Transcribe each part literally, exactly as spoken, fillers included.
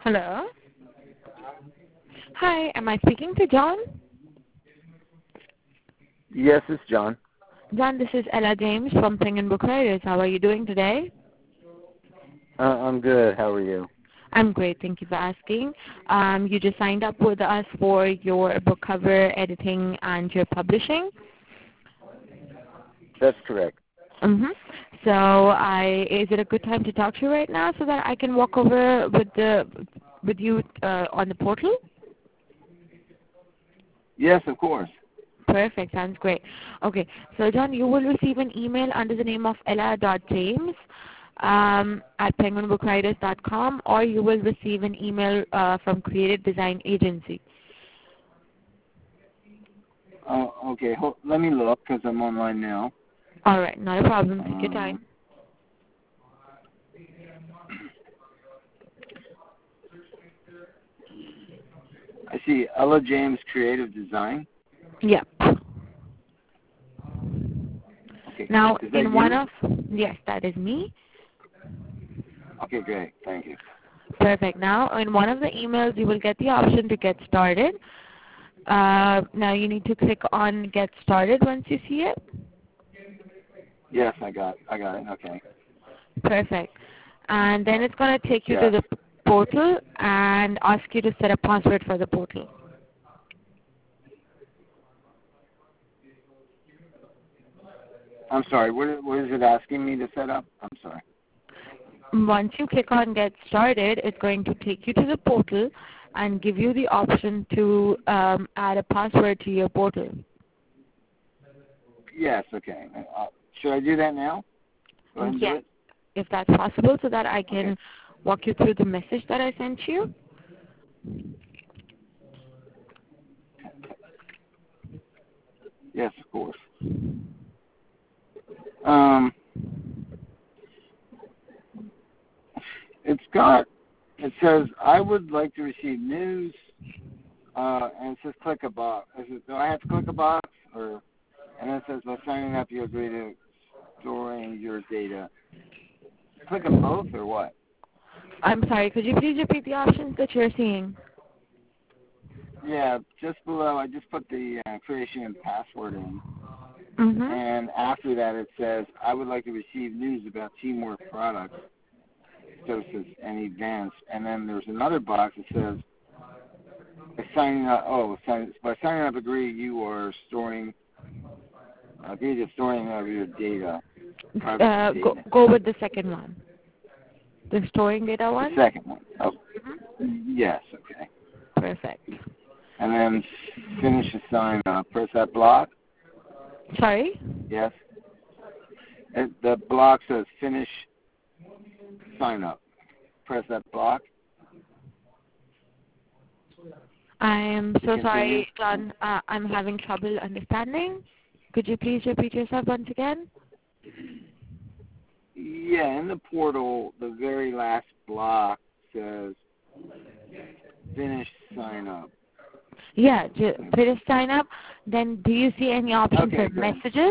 Hello. Hi, am I speaking to John? Yes, it's John. John, this is Ella James from Penguin Book Writers. How are you doing today? Uh, I'm good. How are you? I'm great. Thank you for asking. Um, you just signed up with us for your book cover editing and your publishing. That's correct. Mm-hmm. So, I is it a good time to talk to you right now so that I can walk over with the with you uh, on the portal? Yes, of course. Perfect. Sounds great. Okay. So, John, you will receive an email under the name of ella.james um, at penguin book writers dot com, or you will receive an email uh, from Creative Design Agency. Oh, okay. Hold, let me look because I'm online now. All right. Not a problem. Take your Um, time. I see Ella James Creative Design. Yep. Okay. Now, Is that in one you? of, yes, that is me. Okay, great. Thank you. Perfect. Now, in one of the emails, you will get the option to get started. Uh, now, you need to click on Get Started once you see it. Yes, I got. I got it. Okay. Perfect. And then it's going to take you to Yes. the p- portal and ask you to set a password for the portal. I'm sorry. What, what is it asking me to set up? I'm sorry. Once you click on Get Started, it's going to take you to the portal and give you the option to um, add a password to your portal. Yes. Okay. Uh, should I do that now? Go ahead and do Yes, it. if that's possible, so that I can Okay. walk you through the message that I sent you. Yes, of course. Um, it's got. It says I would like to receive news. Uh, and it says click a box. Is it, do I have to click a box? Or, and then it says by signing up you agree to storing your data. Click them both or what? I'm sorry, could you please repeat the options that you're seeing? Yeah, just below I just put the uh, creation and password in. Mm-hmm. And after that it says I would like to receive news about Teamwork products, services, and events. And then there's another box that says by signing up, oh, sign, by signing up agree you are storing, agree to storing of your data. Privacy Uh, go, statement. go with the second one, the storing data The one. second one. Oh, Mm-hmm. yes, okay. Perfect. And then finish the sign up. Press that block. Sorry? Yes. It, the block says finish sign up. Press that block I am to so continue. sorry, John. Uh, I'm having trouble understanding. Could you please repeat yourself once again? Yeah, in the portal, the very last block says finish sign up. Yeah, ju- finish sign up. Then do you see any option Okay, for good. messages?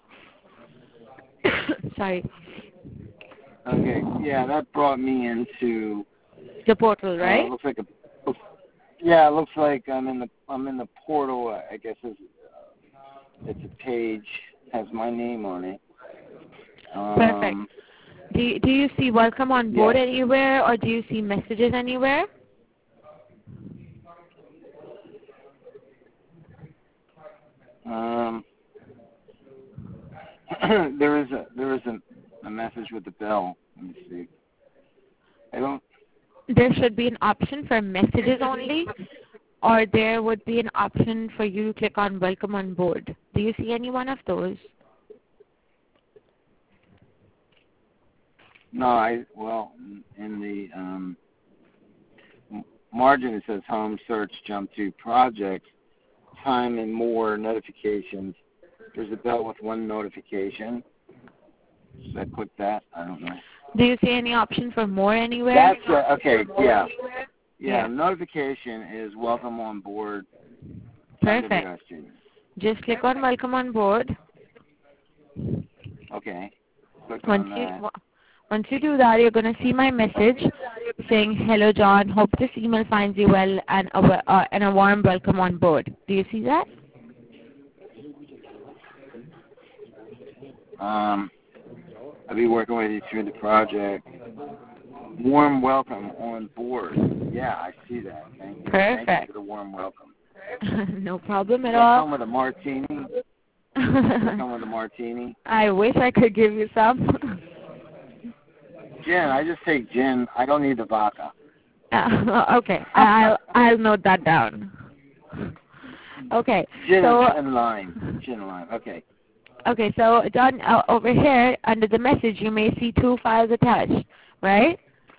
Sorry. Okay, yeah, that brought me into. The portal, Uh, right? looks like a. Yeah, it looks like I'm in the I'm in the portal. I guess it's, uh, it's a page has my name on it. Perfect. Um, Do you, do you see welcome on board yes. anywhere, or do you see messages anywhere? Um, there is a there is a, a message with the bell. Let me see. I don't. There should be an option for messages only, or there would be an option for you to click on welcome on board. Do you see any one of those? No, I well in the um, margin it says home search jump to projects time and more notifications. There's a bell with one notification. Should I click that? I don't know. Do you see any option for more anywhere? That's uh, okay. Yeah. Yeah. Yeah. Notification is welcome on board. Perfect. W S G. Just click on welcome on board. Okay. Click Once on you that. Once you do that, you're going to see my message saying, "Hello, John. Hope this email finds you well and a, we- uh, and a warm welcome on board." Do you see that? Um, I'll be working with you through the project. Warm welcome on board. Yeah, I see that. Thank you. Perfect. Thank you for the warm welcome. No problem at Does that all. come with a martini? Does that come with a martini? I wish I could give you some. Gin. I just take gin. I don't need the vodka. Uh, okay, I'll I'll note that down. Okay, Gin so and lime. Gin and lime. Okay. okay, so John, uh, over here under the message, you may see two files attached, right?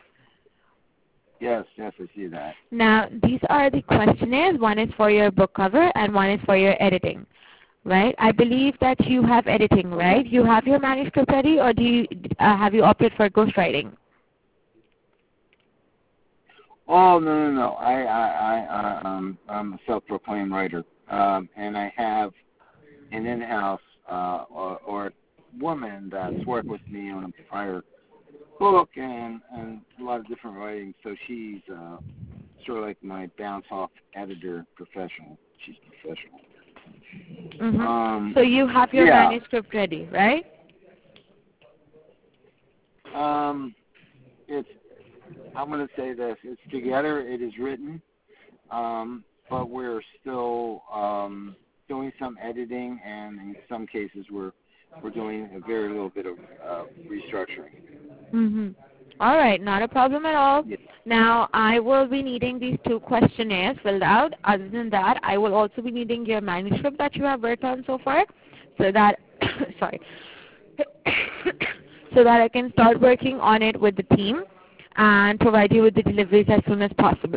Yes, yes, I see that. Now, these are the questionnaires. One is for your book cover, and one is for your editing, right? I believe that you have editing, right? You have your manuscript ready, or do you uh, have you opted for ghostwriting? Oh no, no, no. I, I, I, I um, I'm a self-proclaimed writer, um, and I have an in-house uh, or, or woman that's worked with me on a prior book and, and a lot of different writing. So she's uh, sort of like my bounce-off editor professional. She's professional. Mm-hmm. Um, So you have your yeah. manuscript ready, right? Um, it's. I'm going to say this. It's together. It is written, um, but we're still um, doing some editing, and in some cases we're we're doing a very little bit of uh, restructuring. Mm-hmm. All right, not a problem at all. Yes. Now, I will be needing these two questionnaires filled out. Other than that, I will also be needing your manuscript that you have worked on so far, so that, sorry, so that I can start working on it with the team and provide you with the deliveries as soon as possible.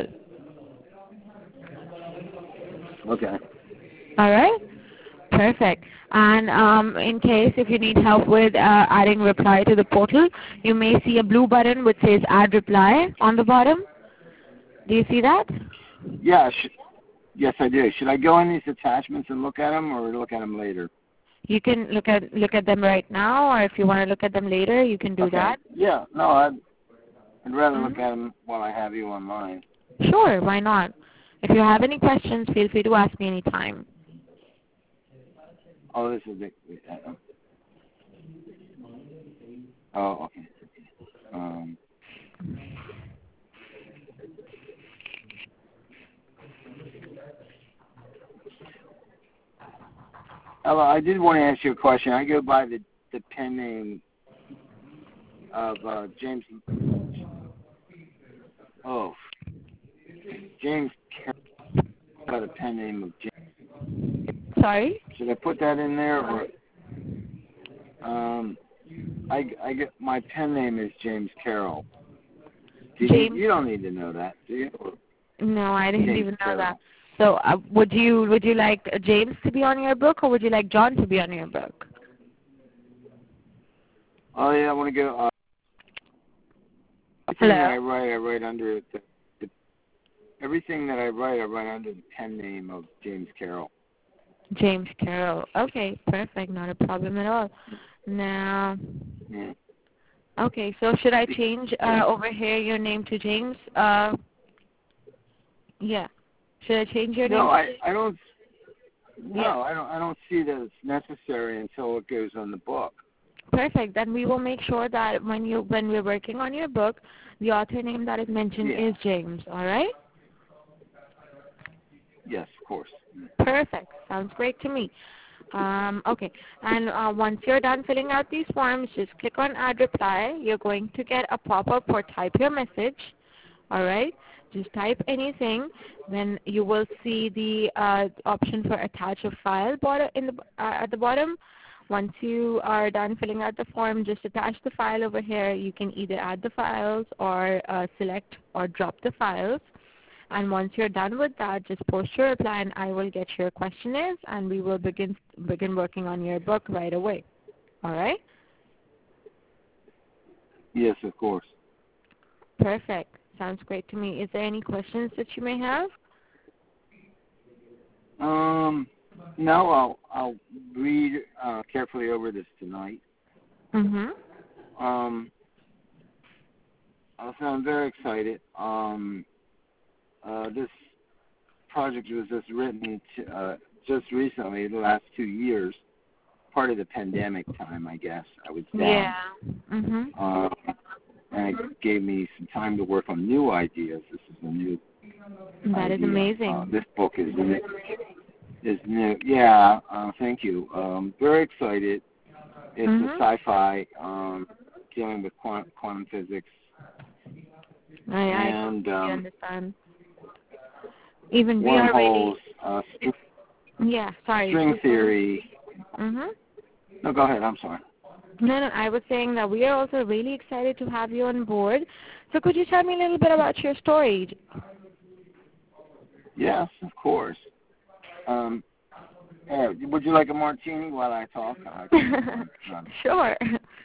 Okay. All right? Perfect. And um, in case if you need help with uh, adding reply to the portal, you may see a blue button which says Add Reply on the bottom. Do you see that? Yeah. Sh- yes, I do. Should I go in these attachments and look at them, or look at them later? You can look at look at them right now, or if you want to look at them later, you can do Okay. that. Yeah. No, I'd, I'd rather Mm-hmm. look at them while I have you online. Sure, why not? If you have any questions, feel free to ask me anytime. Oh, this is the. Uh, oh, okay. Um, Ella, I did want to ask you a question. I go by the, the pen name of uh, James. Oh, James Carroll, by the pen name of James. Sorry? Should I put that in there, or um, I, I get my pen name is James Carroll. Do James? you, you don't need to know that, do you? Or No, I didn't James even know Carroll. that. So, uh, would you would you like uh, James to be on your book, or would you like John to be on your book? Oh yeah, I want to go. Uh, everything that I write, I write under the, the everything that I write, I write under the pen name of James Carroll. James Carroll. Okay, perfect. Not a problem at all. Now, Yeah. okay, so should I change uh, over here your name to James? Uh, yeah. Should I change your No, name? I, I don't. No, Yeah. I don't. I don't see that it's necessary until it goes on the book. Perfect. Then we will make sure that when you when we're working on your book, the author name that is mentioned Yeah. is James. All right. Yes, of course. Perfect. Sounds great to me. Um, okay. And uh, once you're done filling out these forms, just click on Add Reply. You're going to get a pop-up for Type Your Message. All right. Just type anything. Then you will see the uh, option for Attach a File bottom in the uh, at the bottom. Once you are done filling out the form, just attach the file over here. You can either add the files or uh, select or drop the files. And once you're done with that, just post your reply and I will get your questionnaires and we will begin begin working on your book right away. All right? Yes, of course. Perfect. Sounds great to me. Is there any questions that you may have? Um, no, I'll I'll read uh, carefully over this tonight. Mm-hmm. Um, Uh, so I'm very excited. Um, uh, this project was just written to, uh, just recently, the last two years, part of the pandemic time, I guess. I was down. Yeah. Mhm. Um, and it gave me some time to work on new ideas. This is a new That idea. is amazing. Uh, this book is new. Is new. Yeah, uh, thank you. Um, very excited. It's Mhm. a sci-fi um, dealing with quantum, quantum physics. I, I and completely um, understand. Even we are wormholes, really. uh, string, Yeah. Sorry. string Please go ahead. theory. Mhm. No, go ahead. I'm sorry. No, no, I was saying that we are also really excited to have you on board. So could you tell me a little bit about your story? Yes, of course. Um, yeah, would you like a martini while I talk? I can, um, Sure.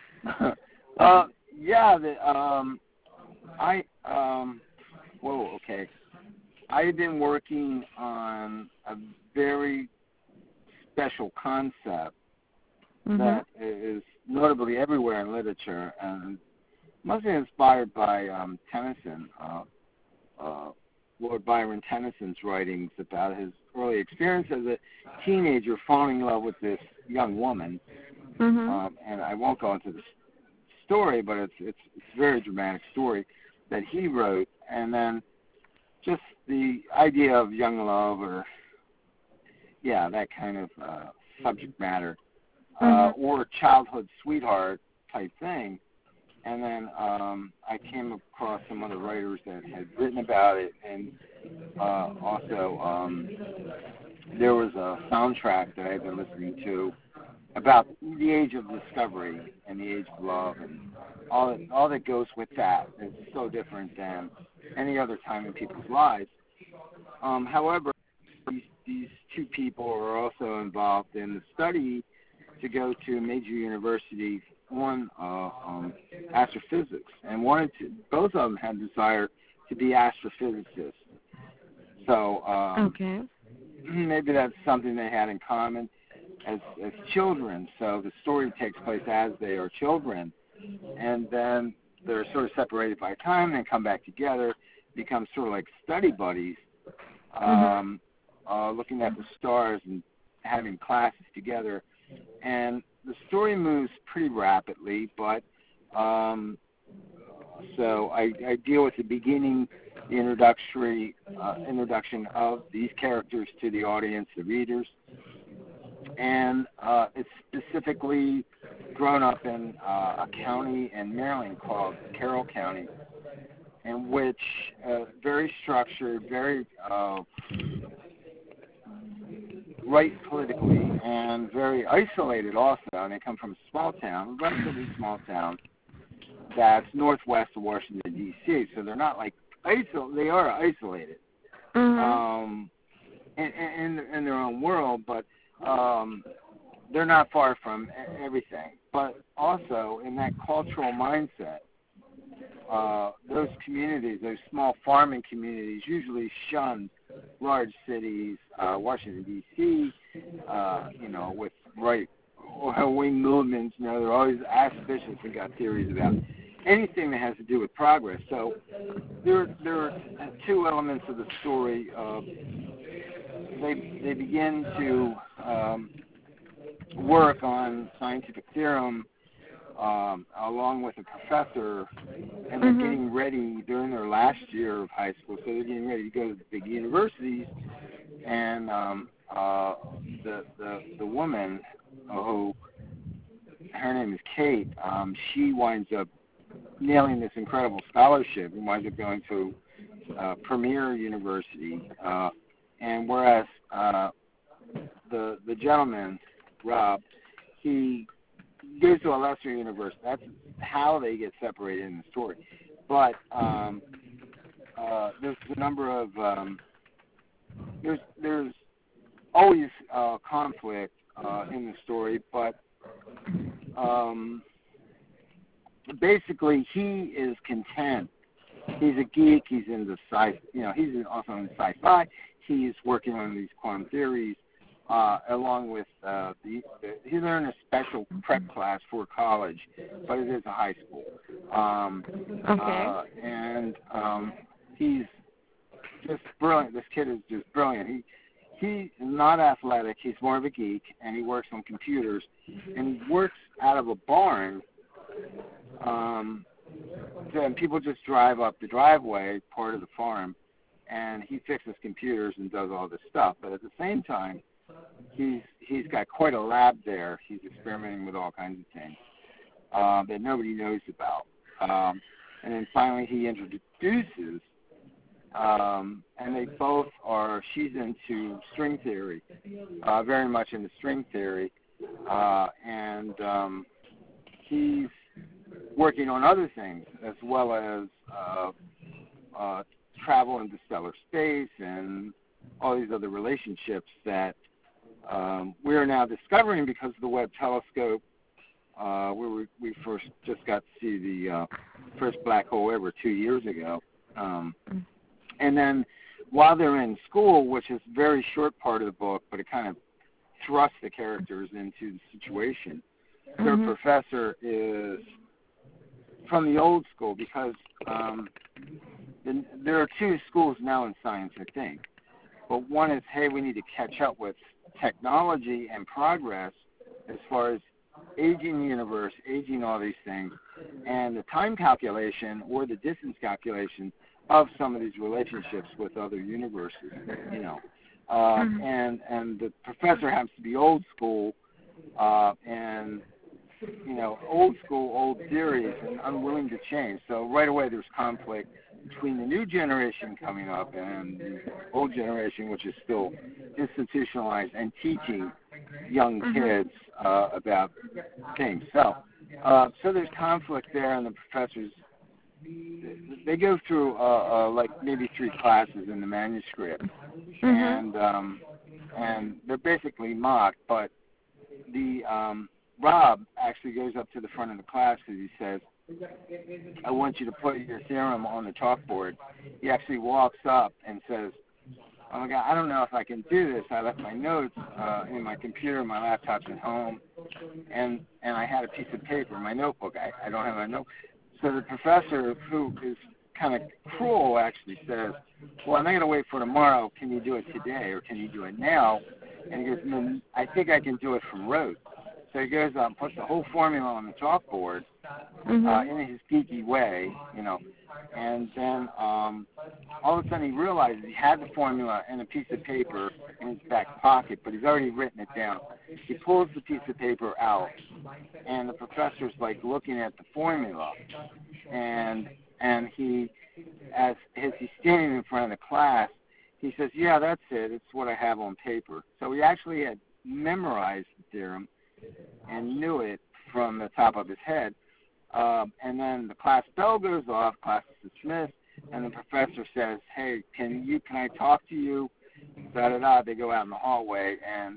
uh, yeah, the, um, I, um, whoa, okay. I've been working on a very special concept Mhm. that is notably everywhere in literature and mostly inspired by um, Tennyson, uh, uh, Lord Byron Tennyson's writings about his early experience as a teenager falling in love with this young woman. Mhm. Um, and I won't go into the story, but it's it's it's a very dramatic story that he wrote. And then just the idea of young love, or yeah, that kind of uh, subject matter, uh, Mhm. or childhood sweetheart type thing. And then um, I came across some other writers that had written about it, and uh, also um, there was a soundtrack that I had been listening to about the age of discovery and the age of love, and all that, all that goes with that. It's so different than any other time in people's lives. Um, however, these, these two people are also involved in the study to go to a major university on uh, um, astrophysics, and wanted to. Both of them had desire to be astrophysicists. So um, Okay. maybe that's something they had in common as as children. So the story takes place as they are children, and then they're sort of separated by time, then come back together, become sort of like study buddies, um, uh, looking at the stars and having classes together. And the story moves pretty rapidly, but um, so I, I deal with the beginning, the introductory uh, introduction of these characters to the audience, the readers, and uh, it's specifically grown up in uh, a county in Maryland called Carroll County, in which uh, very structured, very uh, right politically, and very isolated also. And they come from a small town, a relatively small town, that's northwest of Washington, D C. So they're not like isol- they are isolated Mhm. um, in, in, in their own world, but um, they're not far from everything. But also in that cultural mindset, uh, those communities, those small farming communities, usually shun large cities, uh, Washington, D C, uh, you know, with right wing movements. You know, they're always suspicious and got theories about anything that has to do with progress. So there, there are two elements of the story. Uh, they they begin to um, work on scientific theorem um, along with a professor, and they're Mhm. getting ready during their last year of high school. So they're getting ready to go to the big universities, and um, uh, the the the woman who her name is Kate. Um, she winds up nailing this incredible scholarship and winds up going to uh, premier university. Uh, and whereas uh, the the gentleman, Rob, he goes to a lesser university. That's how they get separated in the story. But um, uh, there's a number of um, there's there's always uh, conflict uh, in the story, but um, basically he is content. He's a geek. He's into sci. You know, he's also into sci-fi. He's working on these quantum theories. uh, along with uh, the, the he's in a special prep class for college, but it is a high school. Um, Okay. uh, and um, he's just brilliant. This kid is just brilliant. He he's not athletic. He's more of a geek, and he works on computers, and he works out of a barn. Um, and people just drive up the driveway, part of the farm, and he fixes computers and does all this stuff. But at the same time, he's he's got quite a lab there. He's experimenting with all kinds of things uh, that nobody knows about. Um, and then finally, he introduces, um, and they both are. She's into string theory, uh, very much into string theory, uh, and um, he's working on other things as well as uh, uh, travel into stellar space and all these other relationships that um, we are now discovering because of the Webb telescope, uh, where we, we first just got to see the uh, first black hole ever two years ago. Um, and then while they're in school, which is a very short part of the book, but it kind of thrusts the characters into the situation, mm-hmm. their professor is from the old school because um, the, there are two schools now in science, I think. But one is, hey, we need to catch up with technology and progress as far as aging the universe, aging all these things, and the time calculation or the distance calculation of some of these relationships with other universes, you know. Uh, mm-hmm. and, and the professor happens to be old school, uh, and you know, old school, old theories, and unwilling to change. So right away there's conflict between the new generation coming up and the old generation, which is still institutionalized and teaching young kids uh, about things. So, uh, so there's conflict there, and the professors, they go through uh, uh, like maybe three classes in the manuscript, mm-hmm. and um, and they're basically mocked, but the um, Rob actually goes up to the front of the class because he says, I want you to put your theorem on the chalkboard. He actually walks up and says, oh, my God, I don't know if I can do this. I left my notes uh, in my computer, my laptop's at home, and and I had a piece of paper, my notebook. I, I don't have a note. So the professor, who is kind of cruel, actually says, well, I'm not going to wait for tomorrow. Can you do it today, or can you do it now? And he goes, no, I think I can do it from rote. So he goes up and puts the whole formula on the chalkboard mm-hmm. uh, in his geeky way, you know, and then um, all of a sudden he realizes he had the formula and a piece of paper in his back pocket, but he's already written it down. He pulls the piece of paper out, and the professor's like looking at the formula, and and he, as as he's standing in front of the class, he says, yeah, that's it. It's what I have on paper. So he actually had memorized the theorem and knew it from the top of his head. Um, and then the class bell goes off, class is dismissed, and the professor says, hey, can you, can I talk to you? Da-da-da. They go out in the hallway, and...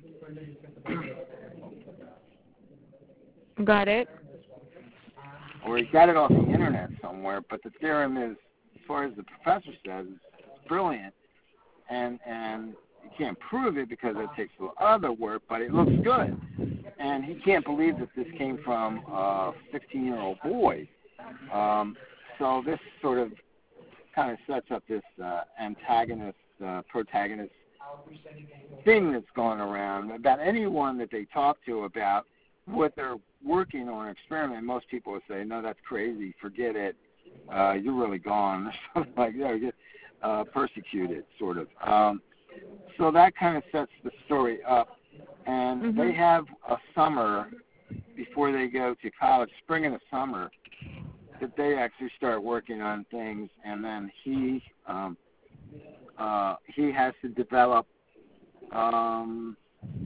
Got it. Or he got it off the internet somewhere, but the theorem is, as far as the professor says, it's brilliant. And, and you can't prove it because it takes a little other work, but it looks good. And he can't believe that this came from a sixteen-year-old boy. Um, so this sort of kind of sets up this uh, antagonist, uh, protagonist thing that's going around about anyone that they talk to about what they're working on an experiment. Most people would say, no, that's crazy, forget it, uh, you're really gone, or something like that, or get uh, persecuted, sort of. Um, so that kind of sets the story up. And mm-hmm. they have a summer before they go to college, spring and a summer, that they actually start working on things. And then he um, uh, he has to develop. Um,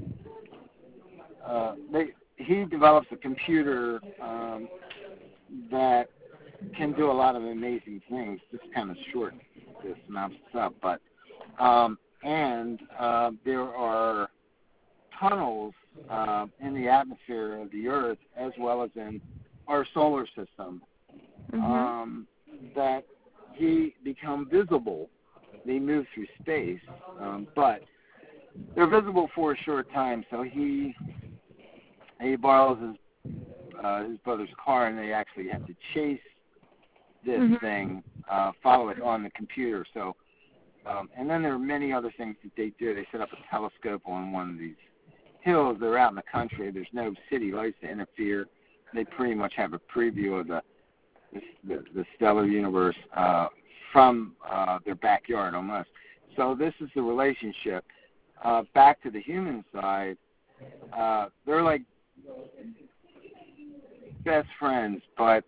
uh, they he develops a computer um, that can do a lot of amazing things. Just kind of short this synopsis up, but um, and uh, there are tunnels uh, in the atmosphere of the Earth as well as in our solar system mm-hmm. um, that he become visible. They move through space, um, but they're visible for a short time. So he he borrows his uh, his brother's car, and they actually have to chase this Mm-hmm. thing, uh, follow it on the computer. So, um, and then there are many other things that they do. They set up a telescope on one of these hills. They're out in the country. There's no city lights to interfere. They pretty much have a preview of the the, the, the stellar universe uh, from uh, their backyard almost. So this is the relationship. Uh, back to the human side, uh, they're like best friends, but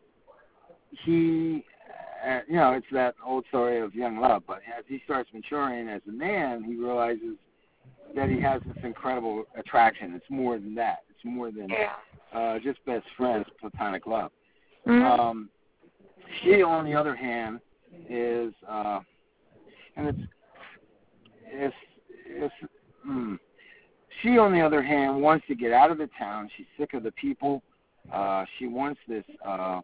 he, uh, you know, it's that old story of young love, but as he starts maturing as a man, he realizes that he has this incredible attraction. It's more than that. It's more than uh, just best friends, platonic love. Mm-hmm. Um, she, on the other hand, is, uh, and it's, it's, it's, mm, she, on the other hand, wants to get out of the town. She's sick of the people. Uh, she wants this uh,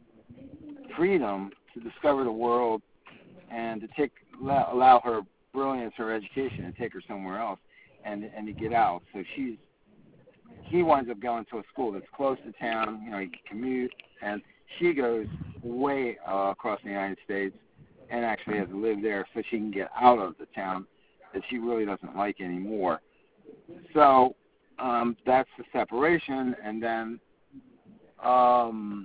freedom to discover the world and to take allow, allow her brilliance, her education, and take her somewhere else, and and to get out. So she's he winds up going to a school that's close to town. You know, he can commute, and she goes way uh, across the United States and actually has to live there so she can get out of the town that she really doesn't like anymore. So um, that's the separation, and then um,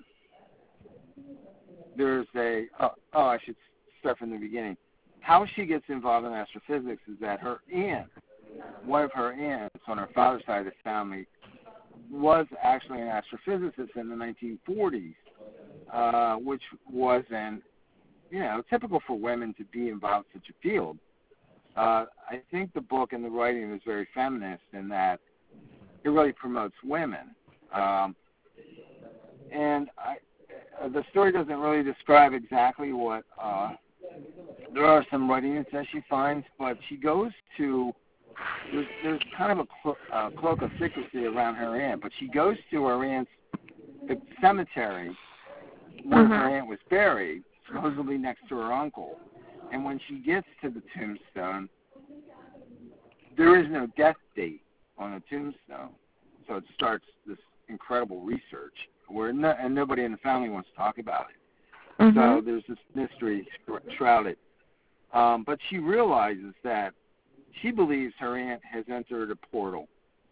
there's a oh, oh I should start from the beginning. How she gets involved in astrophysics is that her aunt, one of her aunts on her father's side of the family, was actually an astrophysicist in the nineteen forties, uh, which wasn't, you know, typical for women to be involved in such a field. Uh, I think the book and the writing is very feminist in that it really promotes women. Um, and I, uh, the story doesn't really describe exactly what, uh, there are some writings that she finds, but she goes to, there's, there's kind of a clo- uh, cloak of secrecy around her aunt, but she goes to her aunt's the cemetery where Mm-hmm. her aunt was buried, supposedly next to her uncle. And when she gets to the tombstone, there is no death date on the tombstone. So it starts this incredible research where no, and nobody in the family wants to talk about it. Mm-hmm. So there's this mystery shrouded. Um, but she realizes that she believes her aunt has entered a portal.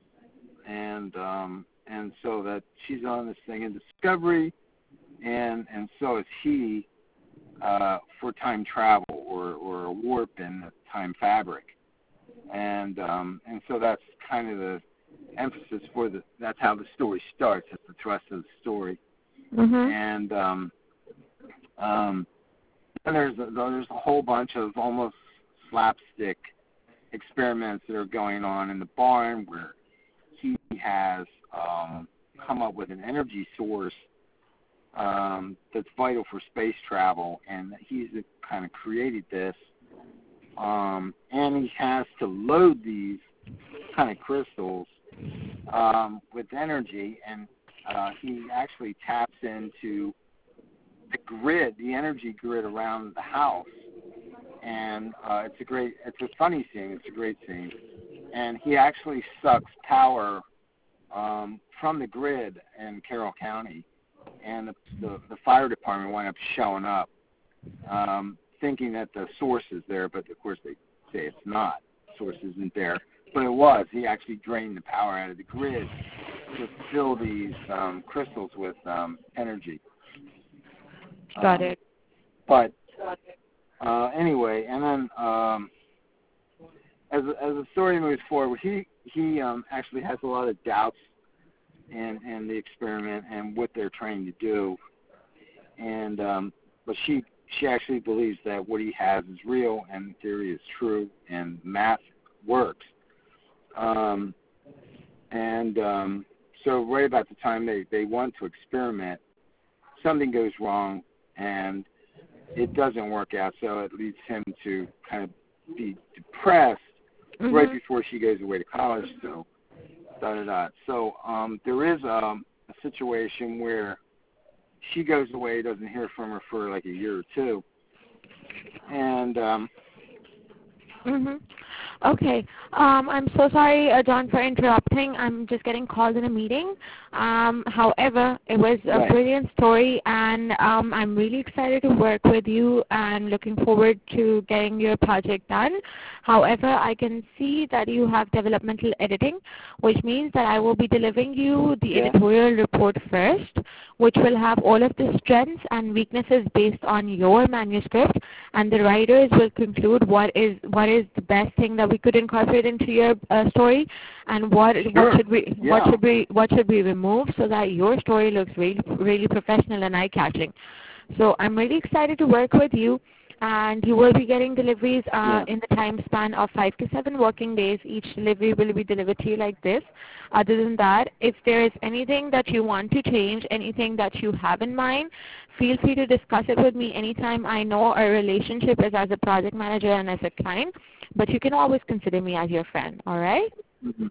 And um, and so that she's on this thing in discovery, and, and so is he, uh, for time travel or, or a warp in the time fabric. And um, and so that's kind of the emphasis for the, that's how the story starts. That's the thrust of the story. Mm-hmm. And um, um, and there's a, there's a whole bunch of almost slapstick experiments that are going on in the barn where he has um, come up with an energy source um, that's vital for space travel, and he's kind of created this. Um, and he has to load these kind of crystals um, with energy, and uh, he actually taps into the grid, the energy grid around the house. And uh, it's a great, it's a funny scene, it's a great scene. And he actually sucks power um, from the grid in Carroll County, and the, the, the fire department wound up showing up, um, thinking that the source is there, but of course they say it's not. The source isn't there, but it was. He actually drained the power out of the grid to fill these um, crystals with um, energy. Got um, it. But uh, anyway, and then um, as as the story moves forward, he he um, actually has a lot of doubts in in the experiment and what they're trying to do, and um, but she she actually believes that what he has is real and the theory is true and math works. Um, and um, so right about the time they, they want to experiment, something goes wrong and it doesn't work out, so it leads him to kind of be depressed Mm-hmm. right before she goes away to college. So, da da da. So um, there is um, a situation where she goes away, doesn't hear from her for like a year or two, and um, Mm-hmm. Okay. Um, I'm so sorry, uh, John, for interrupting. I'm just getting called in a meeting. Um, however, it was a Right. brilliant story, and um, I'm really excited to work with you and looking forward to getting your project done. However, I can see that you have developmental editing, which means that I will be delivering you the Yeah. editorial report first, which will have all of the strengths and weaknesses based on your manuscript, and the writers will conclude what is what is the best thing that we could incorporate into your uh, story, and what Sure. what should we Yeah. what should we what should we remove so that your story looks really really professional and eye-catching. So I'm really excited to work with you, and you will be getting deliveries uh, Yeah. in the time span of five to seven working days. Each delivery will be delivered to you like this. Other than that, if there is anything that you want to change, anything that you have in mind, feel free to discuss it with me anytime. I know our relationship is as a project manager and as a client, but you can always consider me as your friend, all right? Mm-hmm.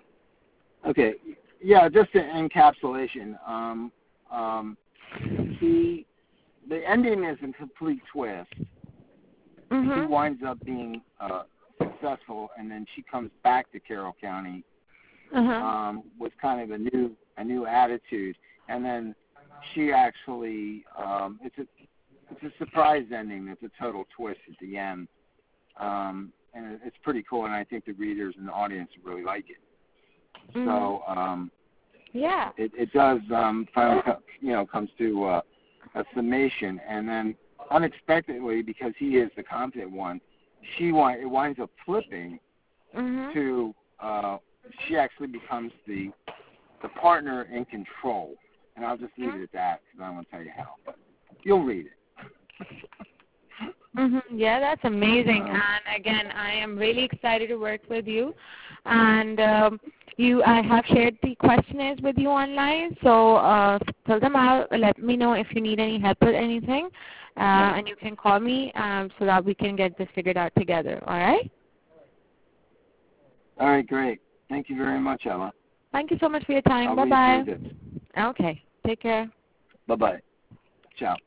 Okay. Yeah, just an encapsulation. Um, um, he, the ending is a complete twist. Mm-hmm. He winds up being uh, successful, and then she comes back to Carroll County Uh-huh. um, with kind of a new a new attitude, and then she actually um, it's a it's a surprise ending. It's a total twist at the end, um, and it's pretty cool. And I think the readers and the audience really like it. Mm-hmm. So um, yeah, it, it does um, finally co- you know comes to uh, a summation, and then unexpectedly, because he is the confident one, she wind, it winds up flipping mm-hmm. to uh, she actually becomes the the partner in control. And I'll just leave it at that because I don't want to tell you how, but you'll read it. Mm-hmm. Yeah, that's amazing. Um, And again, I am really excited to work with you. And um, you, I have shared the questionnaires with you online, so uh, fill them out. Let me know if you need any help with anything, uh, and you can call me um, so that we can get this figured out together. All right? all right, great. Thank you very much, Ella. Thank you so much for your time. I'll Bye-bye. read through this. Okay. Take care. Bye-bye. Ciao.